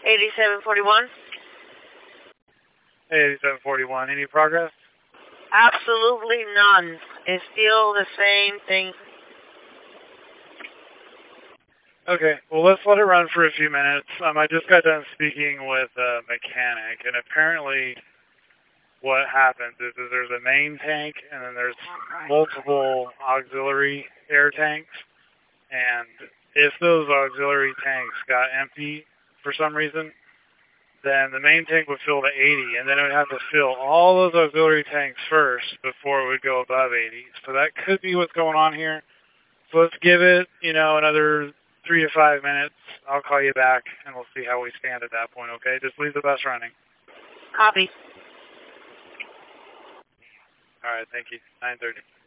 8741. Hey, 8741. Any progress? Absolutely none. It's still the same thing. Okay, well, let's let it run for a few minutes. I just got done speaking with a mechanic, and apparently what happens is there's a main tank, and then there's multiple auxiliary air tanks, and if those auxiliary tanks got empty for some reason, then the main tank would fill to 80, and then it would have to fill all those auxiliary tanks first before it would go above 80. So that could be what's going on here. So let's give it, another 3 to 5 minutes. I'll call you back, and we'll see how we stand at that point, okay? Just leave the bus running. Copy. All right, thank you. 9:30.